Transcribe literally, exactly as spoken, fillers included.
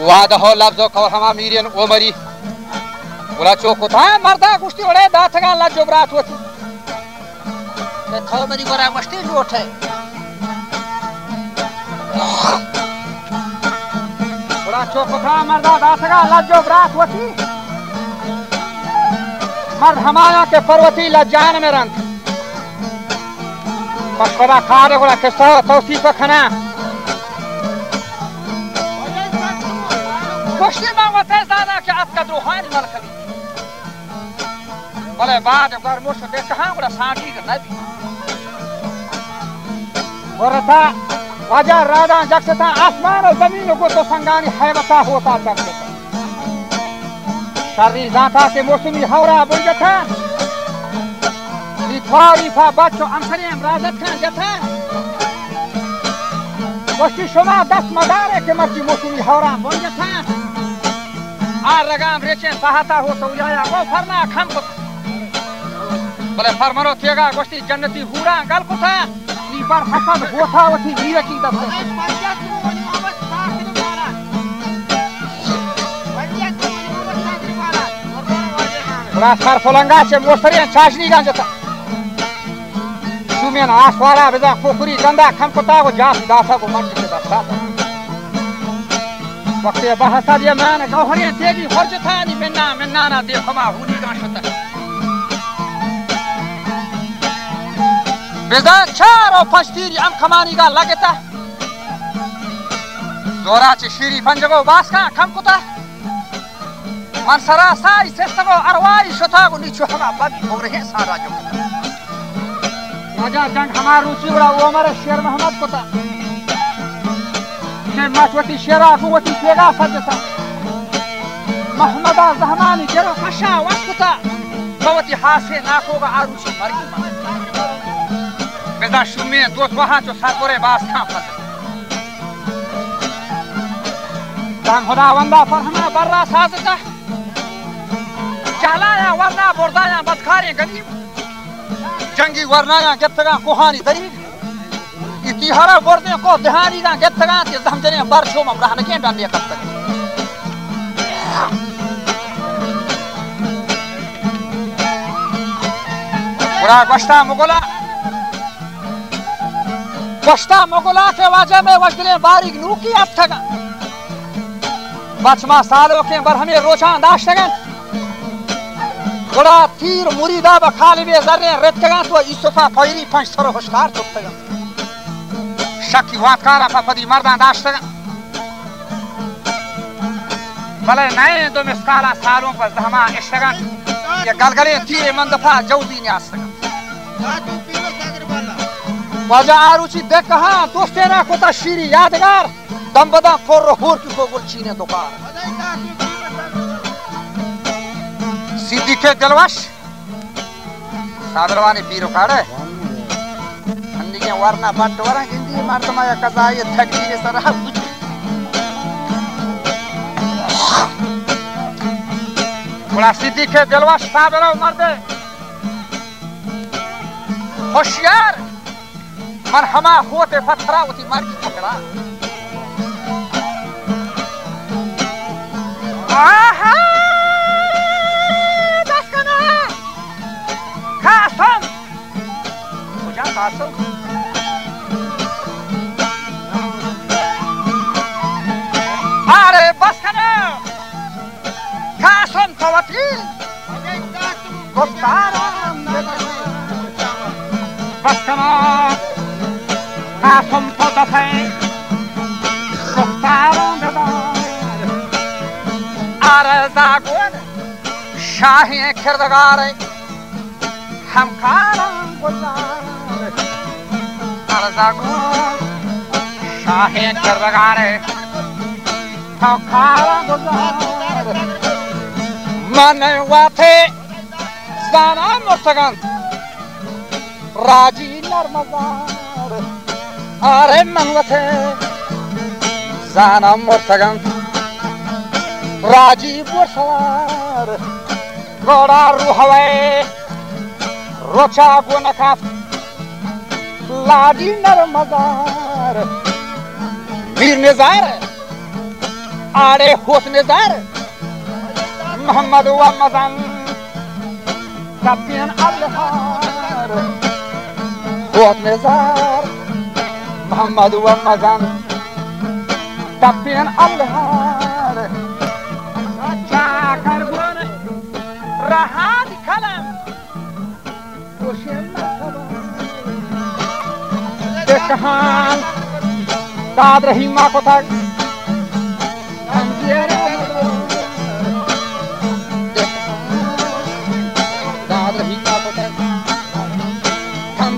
वादा हो लफ्जो को हमा मीरियन ओमरी बोला चोको था मरदा कुश्ती बड़े दाथगा लज्जो ब्रात होती मैं थो मेरी गोरा मस्ती लोट है बोला चोको था मरदा दाथगा लज्जो ब्रात होती मर्द हमारा के पर्वती लज्जान में रंग पकड़ा खारे बोला किस्सा तौसीफ खना कुश्ती मांगते ज़्यादा कि आपका रूहानी मलकली बोले बाद अगर मुझसे देखा हाँ बोला सांची का नबी बोला था वजह राधा जगता आसमान और ज़मीन को तो संगानी हैवता होता जगता शरीर जाता के मौसमी हवरा बुल जाता लिथारी था बच्चों अंतरियम राजत खान जाता कुश्ती शुमा दस मदारे के मर्जी मौसमी हवरा बुल जाता आ लगाम रेचे सहाता हो तो उजाया वो फरना खम को बोले फरमरो थिएगा गोश्ती जन्नती हुरा गल को था नी पर हसद होता वथी वीर की दस बड़ा सर फलंगा से मोसरिया चाशनी गांज था सुमेन आसवारा बेजा पोखरी गंदा खम को ता वो जास दासा को मन के दसा वक्त बहसा दिया मैंने गौहरिया तेगी खर्च था नहीं मिन्ना मिन्ना ना दे खमा हुनी गांशता बेजा चार और फस्तीरी अम खमानी का लगता जोरा चे शीरी पंजगो बास का खम कुता मनसरा सारी सेस्तगो अरवारी शोता को नीचो हमा बागी हो रहे सारा जो राजा जंग हमारा रुचि बड़ा वो हमारे शेर मोहम्मद कुता मचवती शेरा कुवती पेगा सजता मोहम्मदा जहमानी जरो फशा वस्कुता बवती हासे नाकोगा आरुषि मरगी बेजा शुमे दोत वहां जो साकोरे बास खां फस दान खुदा वंदा फरहना बर्रा साजता चलाया वरना बोरदाया बदखारे गरीब जंगी वरनाया गत्तगा कोहानी दरीब इतिहारा बोर्दे को दहानी का गत्तगा के समझने बरसों में रहने के डांडिया करते पूरा गश्ता मुगला गश्ता मुगला के वजह में वजने बारीक नूकी अब तक बचमा सालों के बर हमें रोजान दाश्तगन बड़ा तीर मुरीदा बखाली में जर्रे रेतगा तो इसोफा फैरी पंच थरो होशकार चुपतगा शक्ति वातकारा फफदी मर्दान दाश्तगा भले नए दो मिस्काला सालों पर जहमा इश्तगन ये गलगले तीरे मंदफा जौदी न्यासगा वजह आरुचि देख कहा दोस्ते ना कोता शीरी यादगार दमबदा फोर होर की को गुल चीने दुकान सिद्धि के दिलवश सादरवानी पीरो काड़े अन्निके वरना बट वरा इंदी मारतमा या कजाये थकी ने सरह बड़ा सिद्धि के दिलवश सादरो मर्दे होशियार मन हमा होते पत्थरा उती मार की पकड़ा आहा दस्कना खासम मुझा खासम अरे बस्कना खासम तवतील गुफ्तारा बस्कना खासम तवतील गुफ्तारा जागोन शाही किरदगार हम खारं गुजार जागोन शाही किरदगार हम खारं गुजार मन वाथे जाना मुर्तगन राजी नरमजार अरे मन वाथे जाना मुर्तगन राजी बोसवार गोड़ा रुहवे रोचा गुनका लाडी नरमजार वीर निजार आड़े हुस्न ज़र मोहम्मद व मज़न तब्बियन अलहार हुस्न ज़र मोहम्मद व मज़न तब्बियन अलहार चाकर गुन रहाद कलम कहान दाद रही माँ को तक दाद रही माँ को तक हम